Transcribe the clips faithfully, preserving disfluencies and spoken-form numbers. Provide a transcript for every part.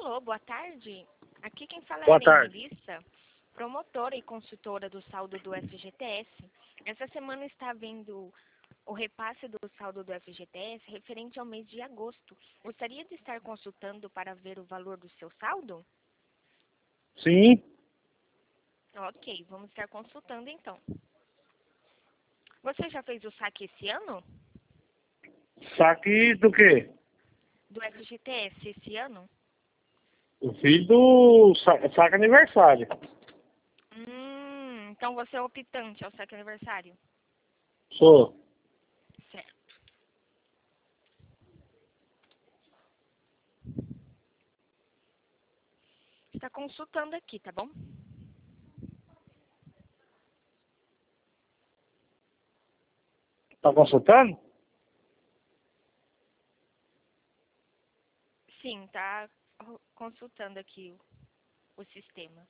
Alô, boa tarde. Aqui quem fala é a Boa tarde. Melissa, promotora e consultora do saldo do F G T S. Essa semana está havendo o repasse do saldo do F G T S referente ao mês de agosto. Gostaria de estar consultando para ver o valor do seu saldo? Sim, Ok, vamos estar consultando então. Você já fez o saque esse ano? saque do quê? Do F G T S esse ano? Eu fiz do sa- saque aniversário. Hum, então você é optante ao saque aniversário? Sou. Certo. Está consultando aqui, tá bom? Tá consultando? Sim, tá consultando aqui o, o sistema.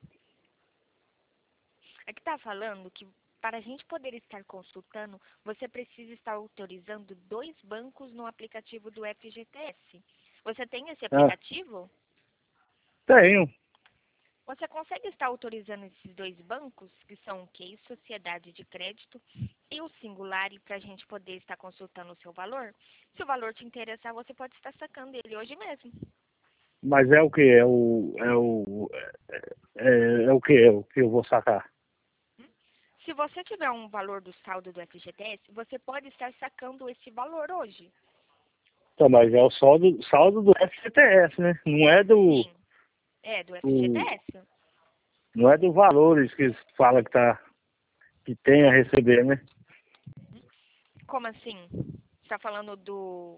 Aqui tá falando que para a gente poder estar consultando, você precisa estar autorizando dois bancos no aplicativo do F G T S. Você tem esse Ah, aplicativo? tenho. Você consegue estar autorizando esses dois bancos, que são o quê? Sociedade de Crédito e o Singulari, para a gente poder estar consultando o seu valor? Se o valor te interessar, você pode estar sacando ele hoje mesmo. Mas é o que? É o. É o. É, é, é o que? É o que eu vou sacar? Se você tiver um valor do saldo do F G T S, você pode estar sacando esse valor hoje. Tá, mas é o saldo, saldo do F G T S, né? Não é do. Sim, é do do F G T S. não é do valores que fala que tá. Que tem a receber, né? Como assim? Você está falando do...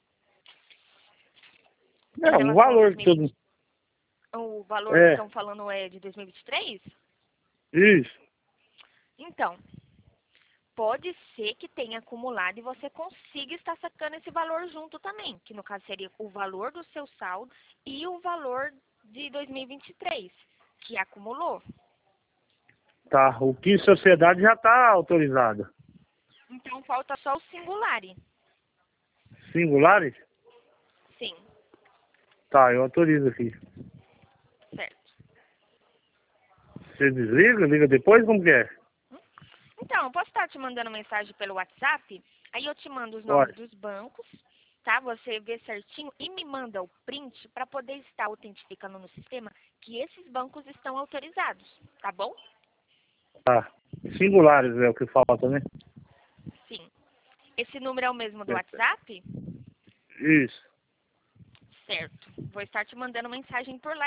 Em Não, o relação ao valor de tudo. dois mil e vinte, o valor que É, estão falando é de dois mil e vinte e três? isso. Então, pode ser que tenha acumulado e você consiga estar sacando esse valor junto também, que no caso seria o valor do seu saldo e o valor de dois mil e vinte e três, que acumulou. Tá. O que sociedade já tá autorizada. Então, falta só o Singulari. Singulares? Sim, Tá, eu autorizo aqui. certo. Você desliga, liga depois, como que é? Então, eu posso estar te mandando mensagem pelo WhatsApp, aí eu te mando os nomes Pode. dos bancos, tá? Você vê certinho e me manda o print para poder estar autentificando no sistema que esses bancos estão autorizados, tá bom? Tá. Singulares é o que falta, né? Sim. Esse número é o mesmo do É. WhatsApp? Isso. Certo. Vou estar te mandando mensagem por lá.